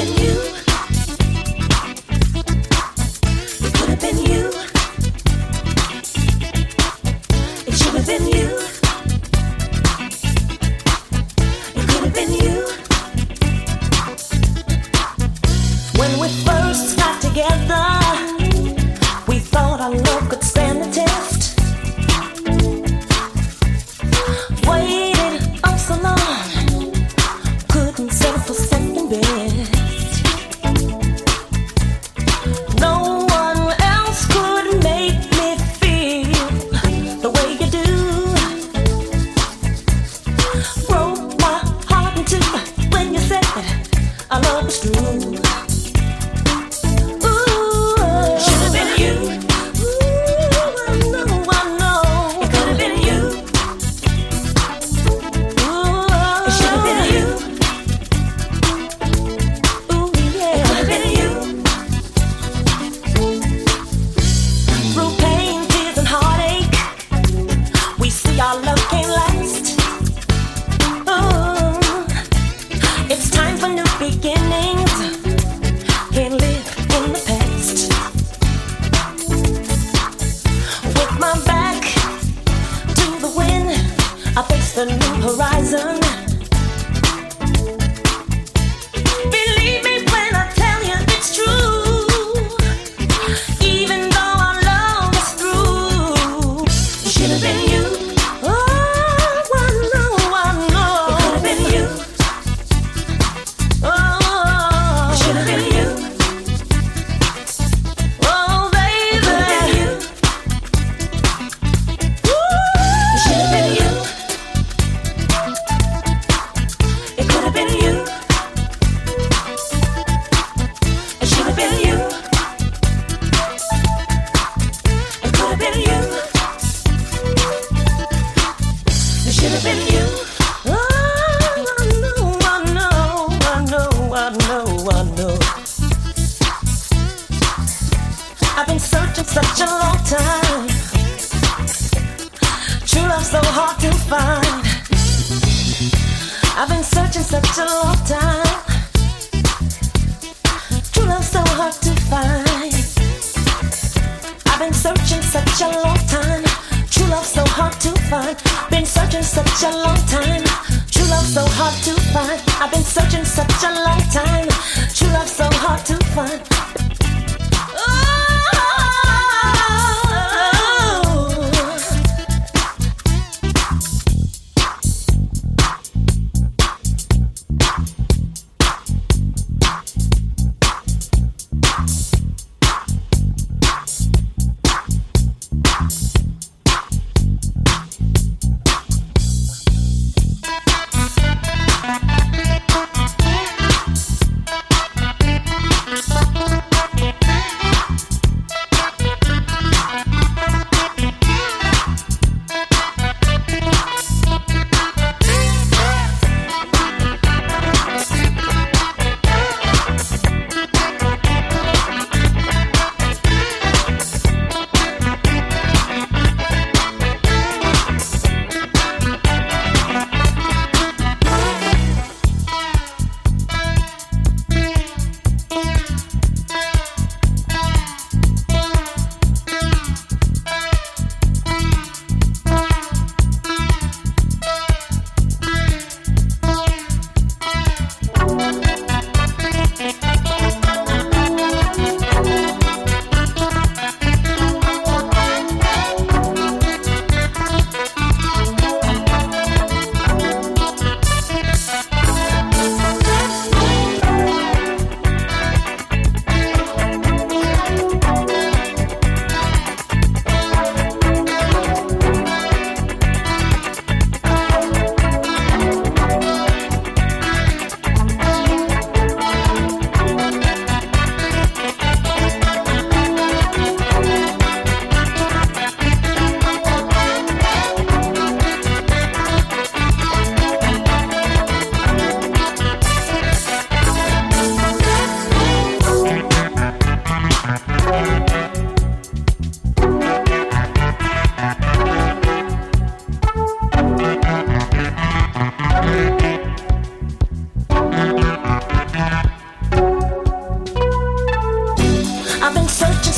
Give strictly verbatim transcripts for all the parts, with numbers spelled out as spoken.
Bye.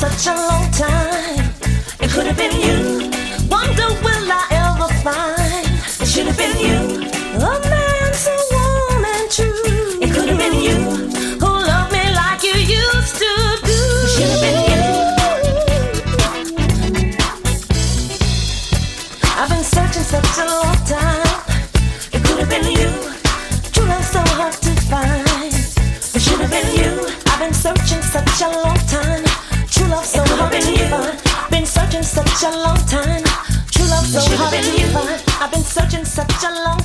such a long time. It could have been you. Wonder will I ever find? It should have been you. A man so warm and true. It could have been you who loved me like you used to do. It should have been you. I've been searching such a long time. It could have been you. True love so hard to find. It should have been you. I've been searching such a long time. True love so hard to find. Been searching such a long time. True love so hard to find. I've been searching such a long